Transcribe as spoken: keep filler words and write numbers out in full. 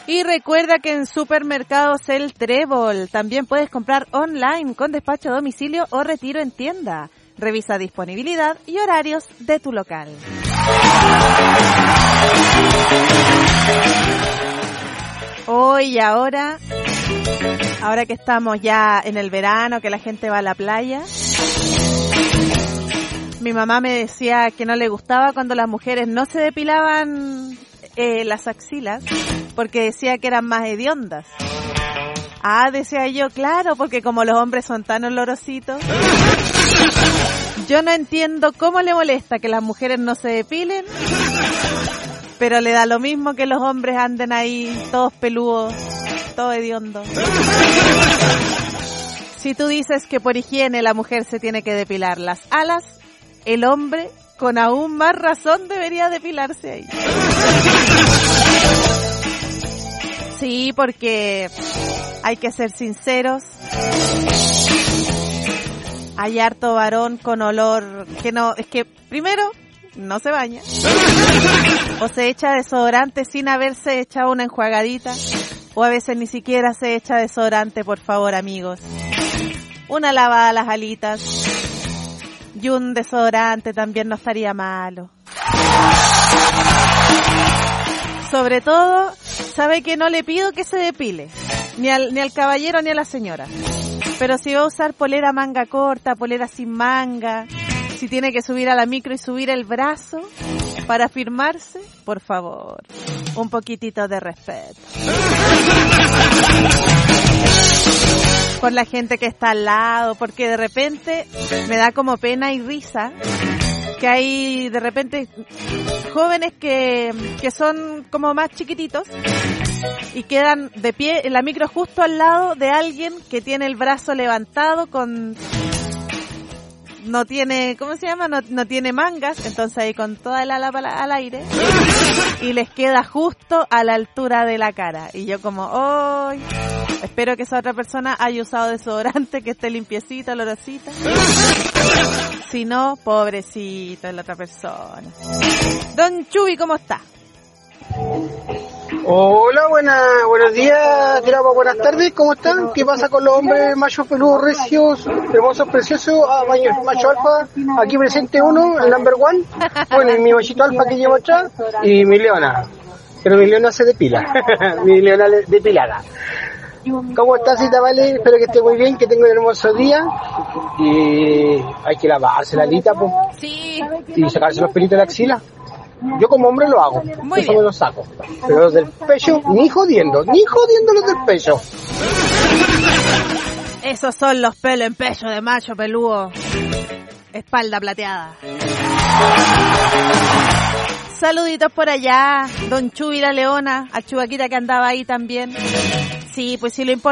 Y recuerda que en Supermercados El Trébol también puedes comprar online con despacho a domicilio o retiro en tienda. Revisa disponibilidad y horarios de tu local. Hoy y ahora, ahora que estamos ya en el verano, que la gente va a la playa, mi mamá me decía que no le gustaba cuando las mujeres no se depilaban eh, las axilas, porque decía que eran más hediondas. Ah, decía yo, claro, porque como los hombres son tan olorositos. Yo no entiendo cómo le molesta que las mujeres no se depilen, pero le da lo mismo que los hombres anden ahí todos peludos, todos hediondos. Si tú dices que por higiene la mujer se tiene que depilar las alas, el hombre con aún más razón debería depilarse ahí. Sí, porque hay que ser sinceros. Hay harto varón con olor que no, es que primero no se baña o se echa desodorante sin haberse echado una enjuagadita, o a veces ni siquiera se echa desodorante. Por favor, amigos, una lavada a las alitas y un desodorante también no estaría malo. Sobre todo, sabe que no le pido que se depile, ni al, ni al caballero ni a la señora. Pero si va a usar polera manga corta, polera sin manga, si tiene que subir a la micro y subir el brazo para firmarse, por favor, un poquitito de respeto. Con la gente que está al lado, porque de repente me da como pena y risa que hay de repente jóvenes que, que son como más chiquititos y quedan de pie en la micro justo al lado de alguien que tiene el brazo levantado con... no tiene, ¿cómo se llama? No, no tiene mangas, entonces ahí con toda el ala al aire y les queda justo a la altura de la cara. Y yo como, ¡ay! Espero que esa otra persona haya usado desodorante, que esté limpiecita, olorosita. Si no, pobrecito es la otra persona. Don Chuy, ¿cómo está? Hola, buena, buenos días, tiraba, buenas tardes, ¿cómo están? ¿Qué pasa con los hombres machos peludos, recios, hermosos, preciosos, ah, macho alfa, aquí presente uno, el number one, bueno, y mi machito alfa que llevo atrás, y mi leona, pero mi leona se depila, mi leona depilada. ¿Cómo estás, Cita, vale? Espero que esté muy bien, que tenga un hermoso día, y hay que lavarse la alita, pues, sí, y sacarse los pelitos de la axila. Yo como hombre lo hago, muy eso bien. Me lo saco. Pero los del pecho, ni jodiendo, ni jodiendo los del pecho. Esos son los pelos en pecho de macho peludo, espalda plateada. Saluditos por allá, don Chuy la leona, a Chubaquita que andaba ahí también. Sí, pues sí, lo importante